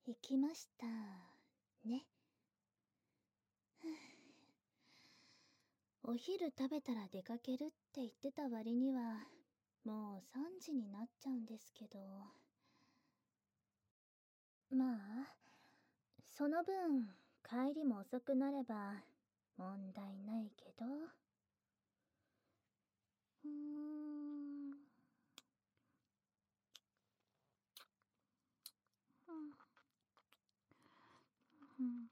行きましたね。お昼食べたら出かけるって言ってた割にはもう3時になっちゃうんですけど。まあその分帰りも遅くなれば問題ないけど。うん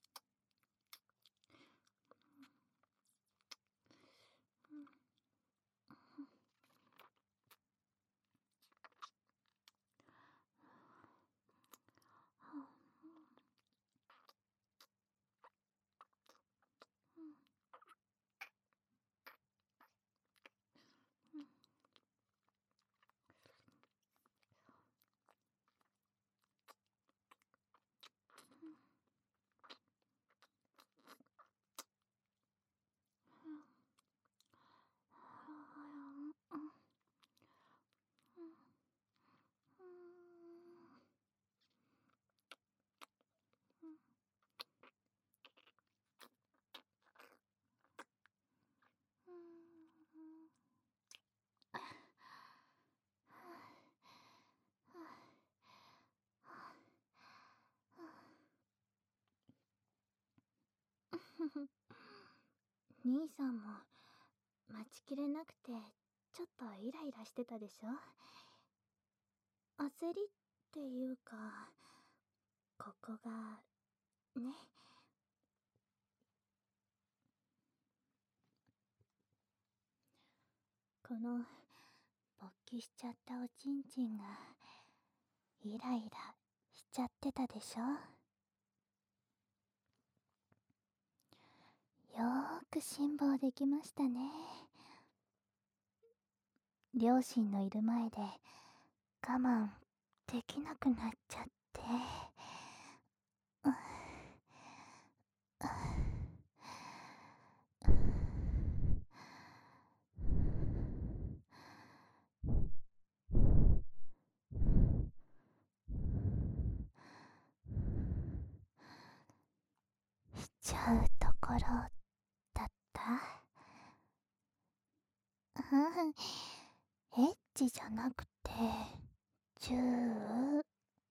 兄さんも待ちきれなくてちょっとイライラしてたでしょ。焦りっていうか、ここがね。この勃起しちゃったおちんちんがイライラしちゃってたでしょ。よーく辛抱できましたね。両親のいる前で我慢できなくなっちゃって。しちゃうところだった。エッチじゃなくてチュー。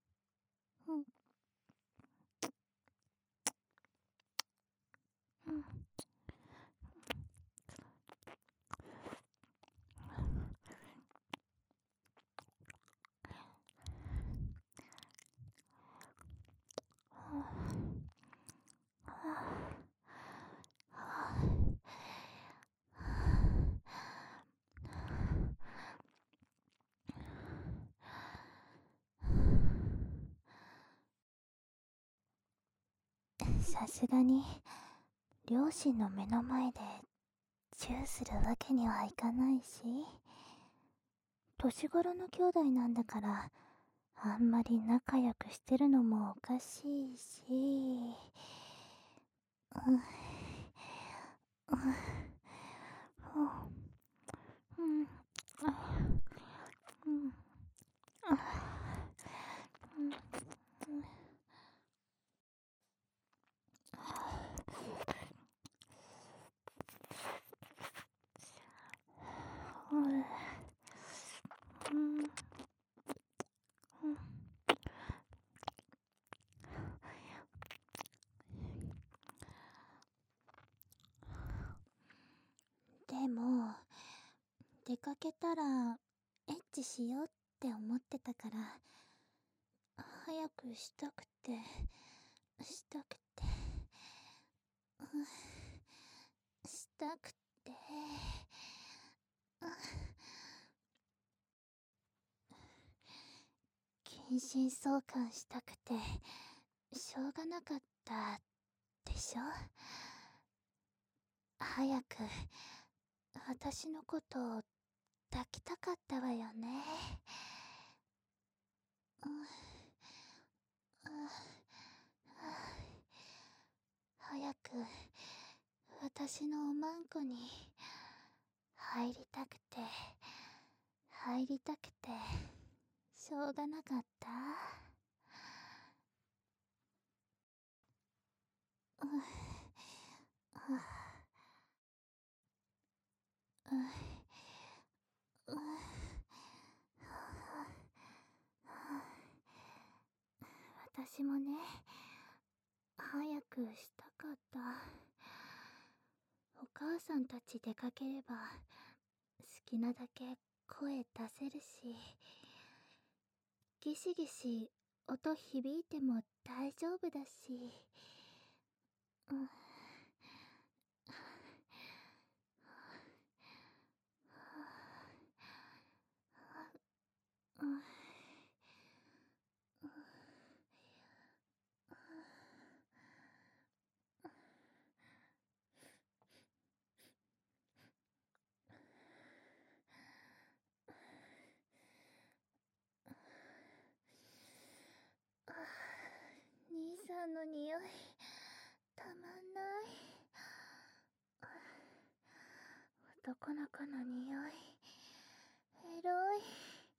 さすがに両親の目の前でチューするわけにはいかないし、年頃の兄弟なんだからあんまり仲良くしてるのもおかしいし。うん、うん、うん、うん、でも出かけたらエッチしようって思ってたから、早くしたくてしたくて、したくて、近親相関したくてしょうがなかったでしょ。早く私のことを抱きたかったわよね。早く私のおまんこに入りたくて入りたくてしょうがなかった。 私もね、早くしたかった。お母さんたち出かければ好きなだけ声出せるし、ギシギシ音響いても大丈夫だし、兄さんの匂いたまんない。男の子の匂いエロい。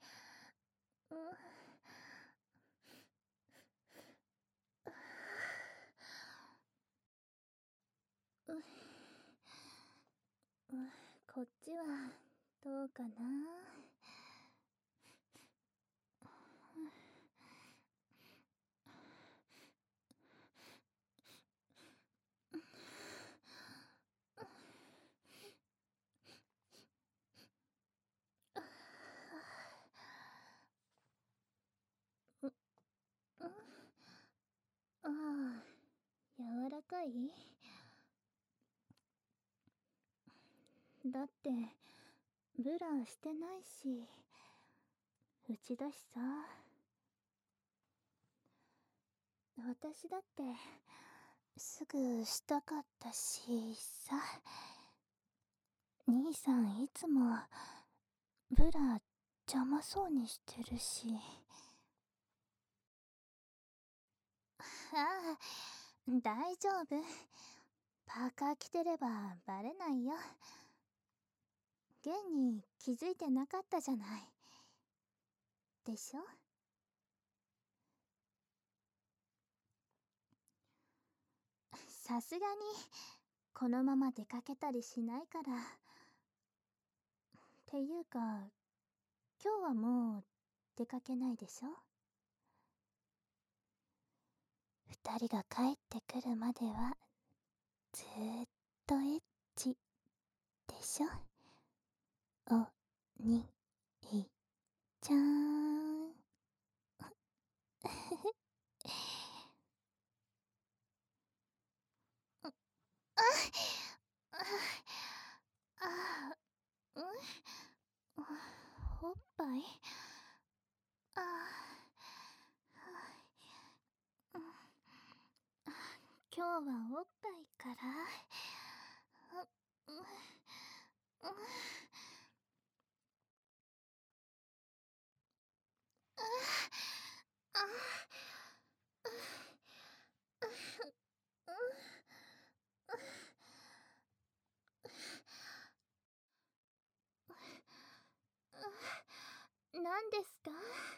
こっちはどうかな。ああ、柔らかい？だってブラしてないし、うちだしさ。私だってすぐしたかったしさ。兄さんいつもブラ邪魔そうにしてるし。ああ、大丈夫。パーカー着てればバレないよ。現に気づいてなかったじゃない。でしょ？さすがにこのまま出かけたりしないから。っていうか、今日はもう出かけないでしょ？二人が帰ってくるまではずーっとエッチでしょ？おにいちゃん。ああ、おっぱい？あ今日はおっぱいから。何ですか？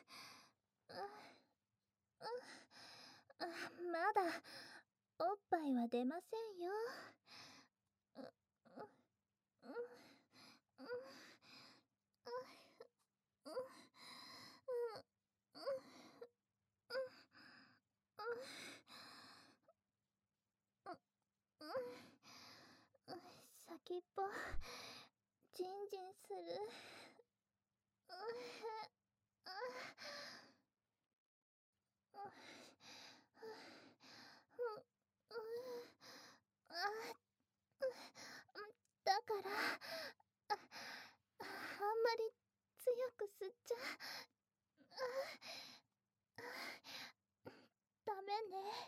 まだおっぱいは出ませんよ。先っぽジンジンする。だからあんまり強く吸っちゃダメね。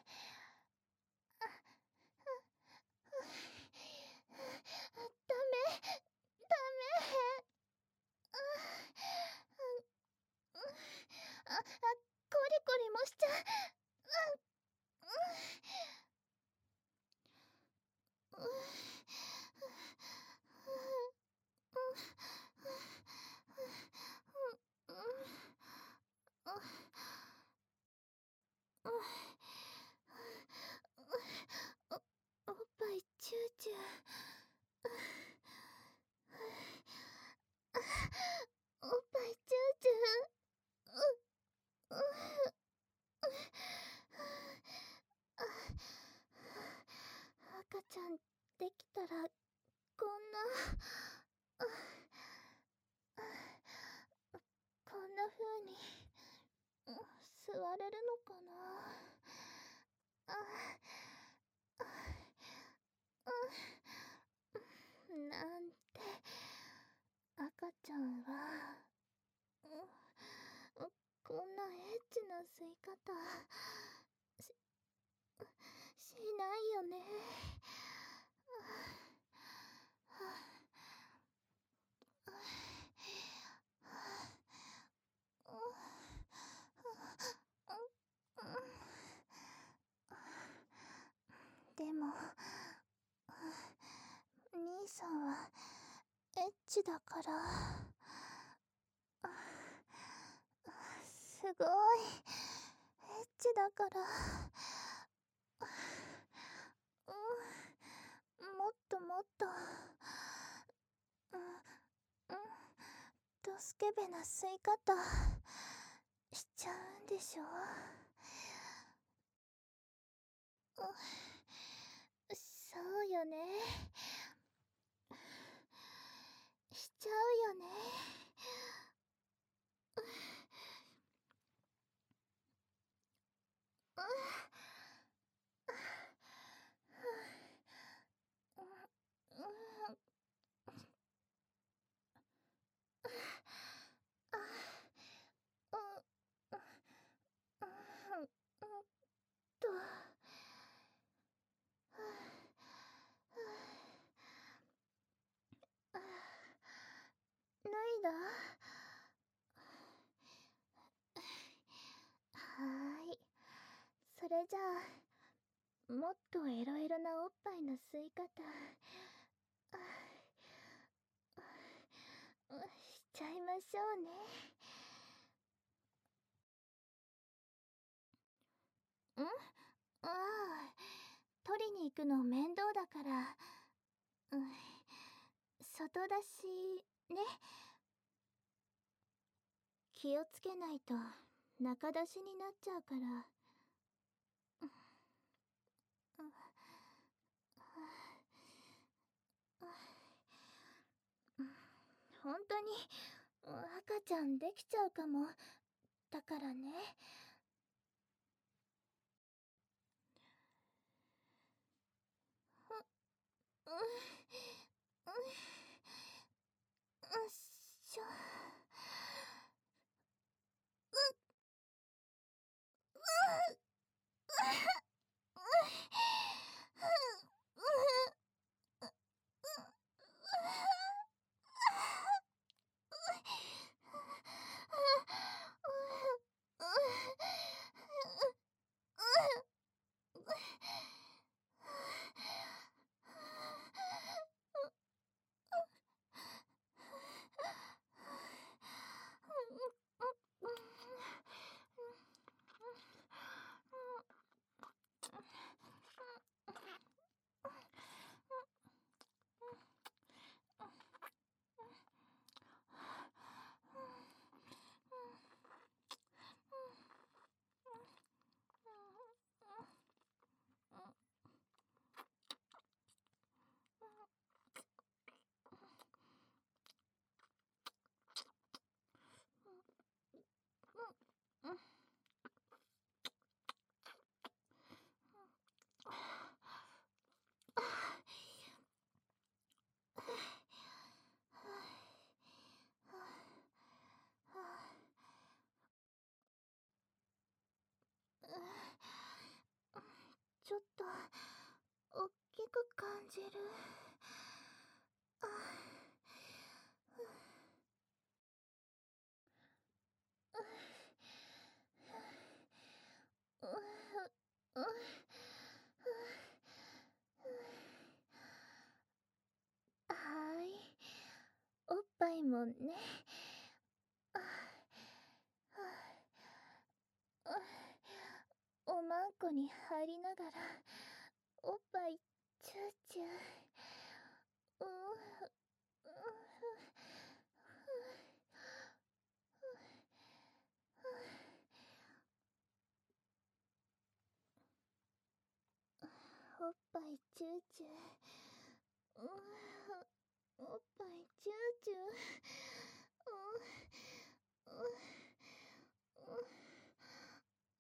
ダメダメ。コリコリもしちゃ座れるのかな。ああなんて、赤ちゃんは、こんなエッチな吸い方しないよね。でも兄さんはエッチだから、すごいエッチだから、もっともっと、ドスケベな吸い方しちゃうんでしょ。そうよね、しちゃうよね。と脱いだ。はーい。それじゃあ、もっとエロエロなおっぱいの吸い方しちゃいましょうね。ああ、取りに行くの面倒だから、外出しね。気をつけないと中出しになっちゃうから。本当に赤ちゃんできちゃうかもだからね。っしょ。ちょっとおっきく感じる。はい、おっぱいもね。おまんこに入りながらおっぱいチューチュー。おっぱいチューチュー。おっぱいチューチュー。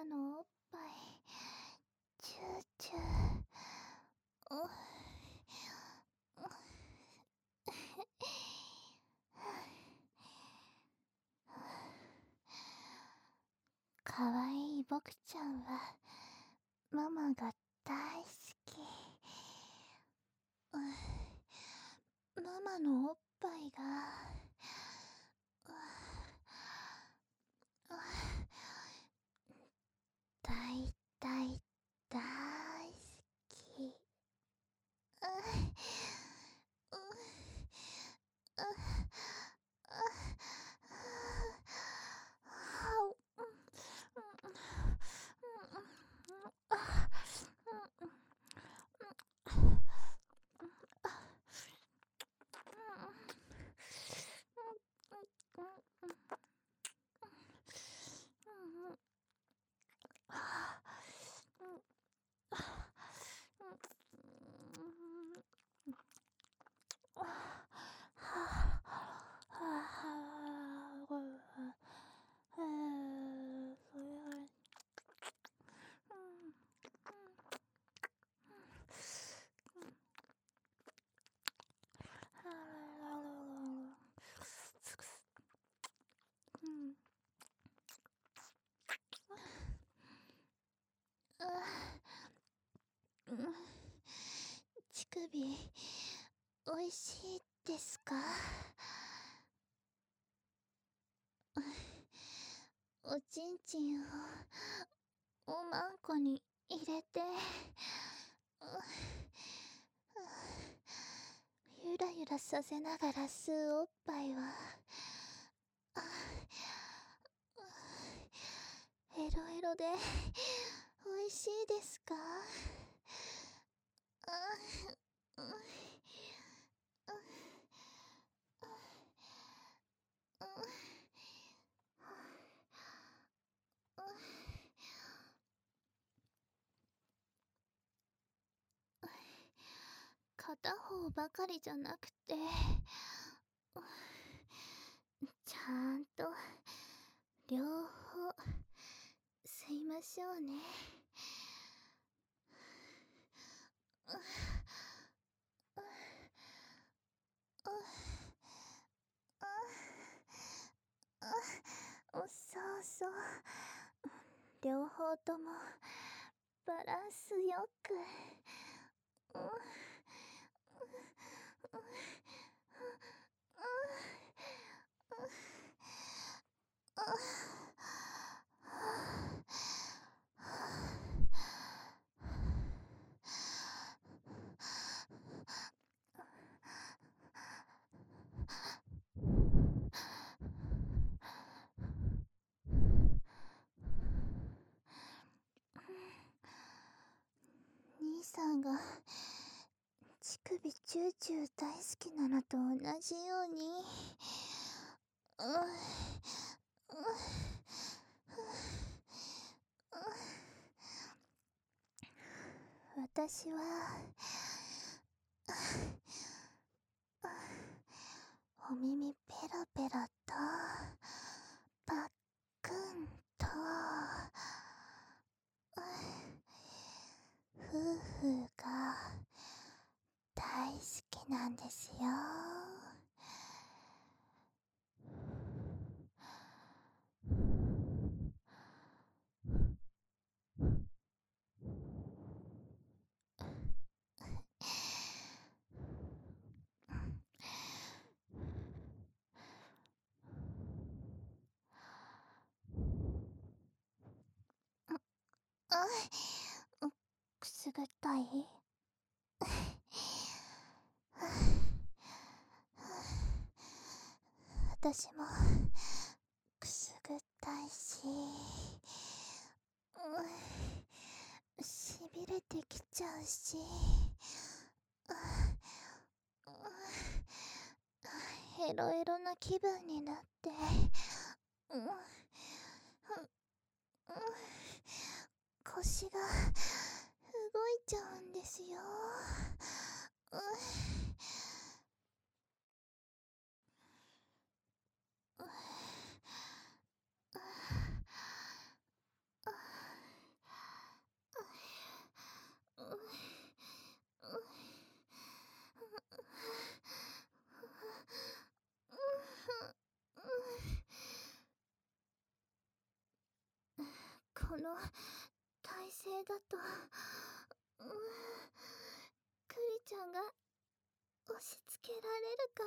マのおっぱいチューチュー。かわいい僕ちゃんはママが大好き。ママのおっぱいが大大大好き。乳首おいしいですか？おちんちんをおまんこに入れてゆらゆらさせながら吸うおっぱいはエロエロでおいしいですか？片方ばかりじゃなくてちゃんと両方吸いましょうね。そうそう、両方ともバランスよく。兄さんが乳首チューチュー大好きなのと同じように私はお耳ペロペロとパックンと夫婦が大好きなんですよ。くすぐったい？私もくすぐったいし、しびれてきちゃうし、エロエロな気分になって、腰が動いちゃうんですよ。 体勢だと、クリちゃんが押し付けられるから、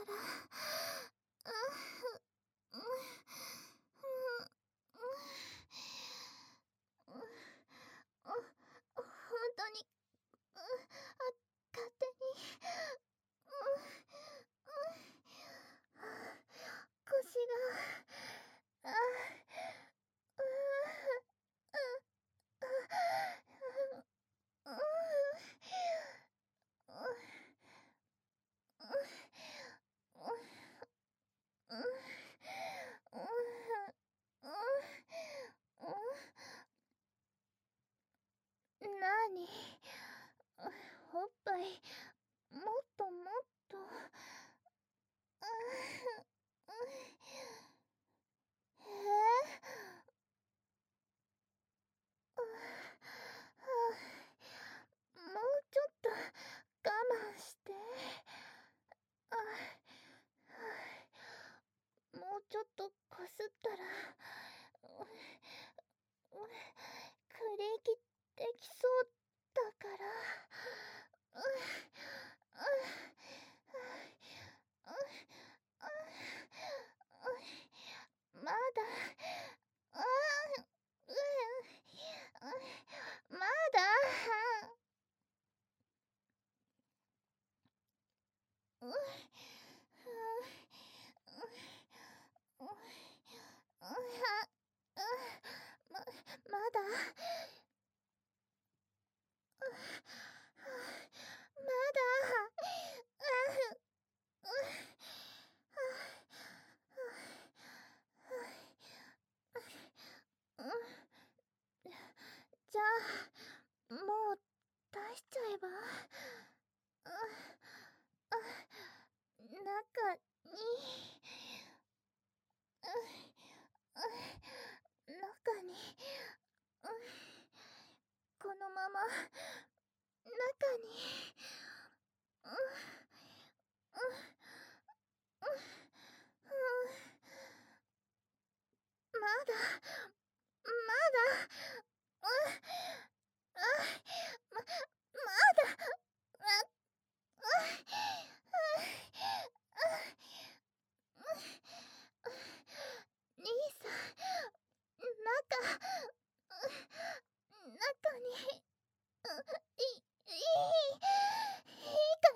本当に、勝手に、腰が、なに、おっぱい、もっともっと、もうちょっと我慢して。もうちょっとこすったら、クリーキできそうだから。まだ、まだ、まだ、まだ、じゃあ、もう出しちゃえば。中に、中に、このまま、中に、まだ、まだ、まだ、兄さん、中に、いいから、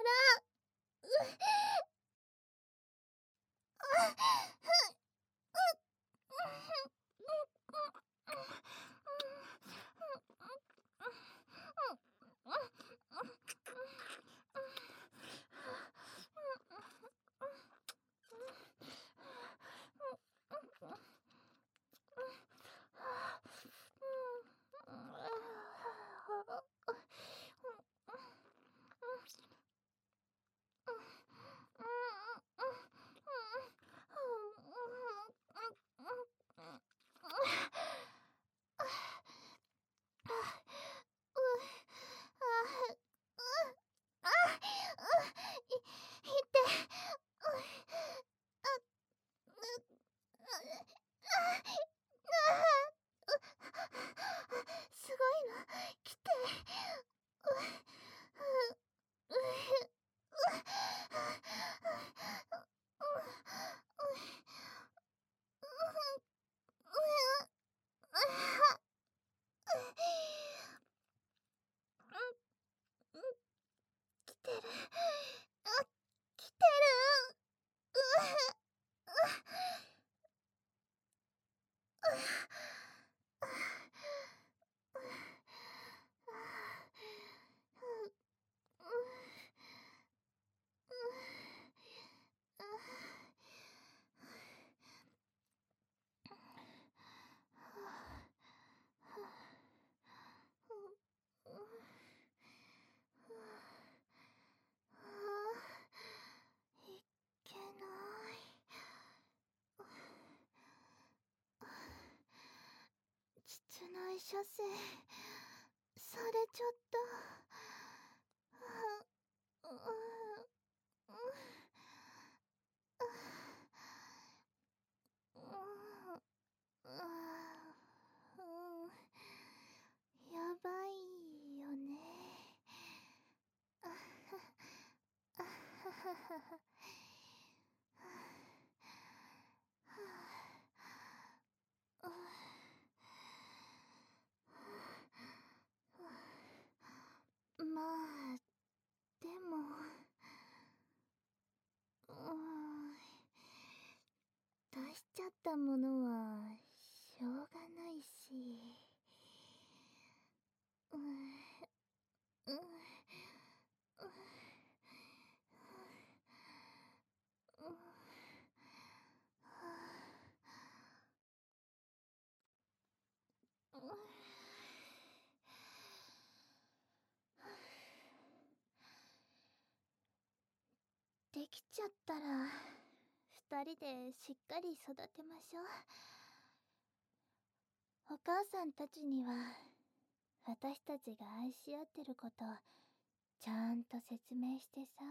すごいの来て。来てる。来てる。いけない。膣内射精されちゃった。 まあ、でも、出しちゃったものはしょうがないし、できちゃったら二人でしっかり育てましょう。お母さんたちには私たちが愛し合ってることちゃんと説明してさ。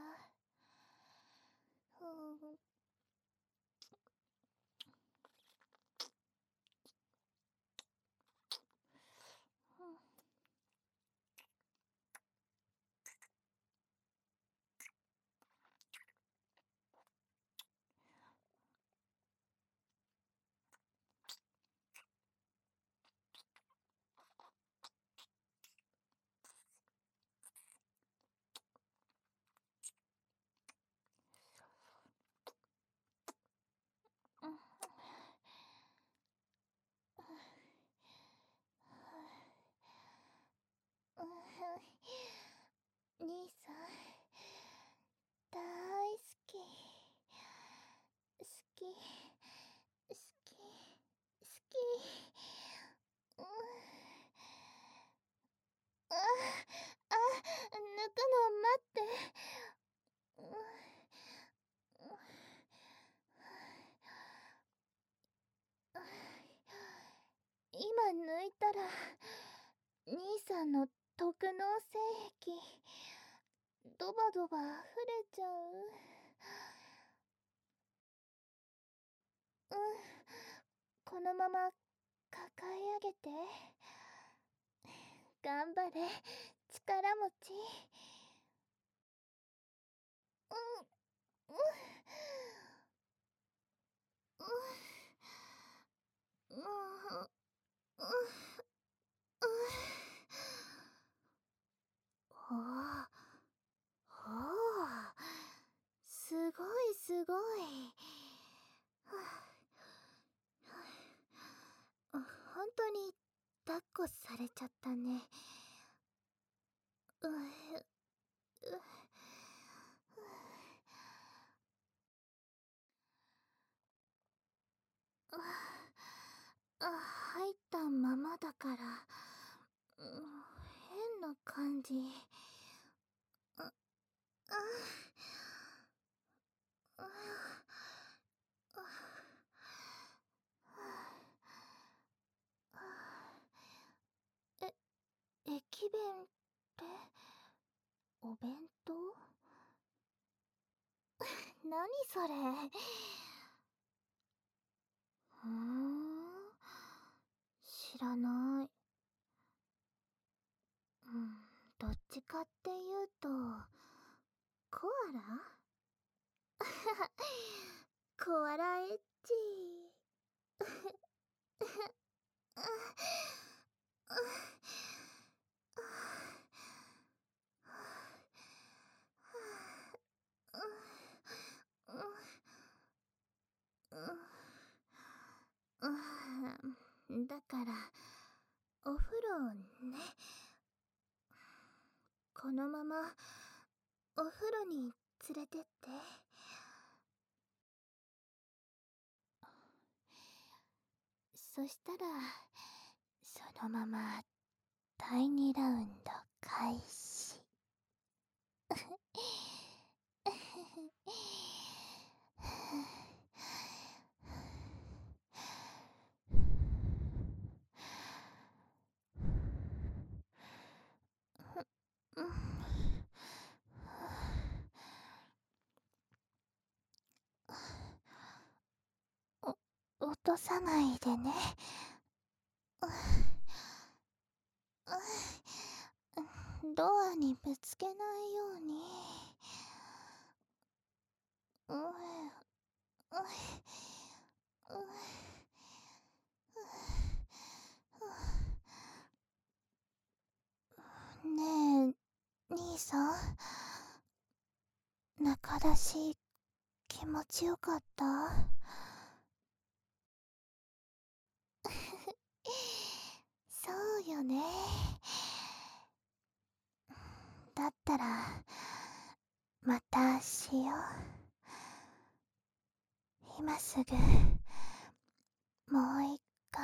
兄さん大好き、好き、好き、好き。あ、抜くの待って。今抜いたら兄さんの特能性癖ドバドバ溢れちゃう。このまま抱え上げて。頑張れ、力持ち。ほうほう、すごいすごい。本当に抱っこされちゃったね。入ったままだから、変な感じ。え、駅弁ってお弁当？何それ。知らない。どっちかっていうとコアラ。コアラエッチ。だからお風呂ね。このままお風呂に連れてって。そしたらそのまま第2ラウンド開始。落とさないでね。ドアにぶつけないように。 ねえ、兄さん、中出し気持ちよかった？そうよね。だったら、またしよう。今すぐ、もう一回。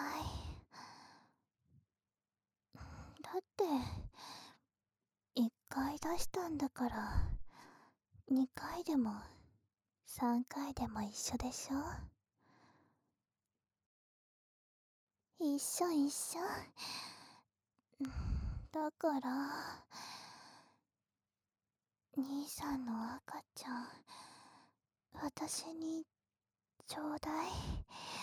だって、一回出したんだから、二回でも、三回でも一緒でしょ？一緒一緒。だから、兄さんの赤ちゃん、私にちょうだい。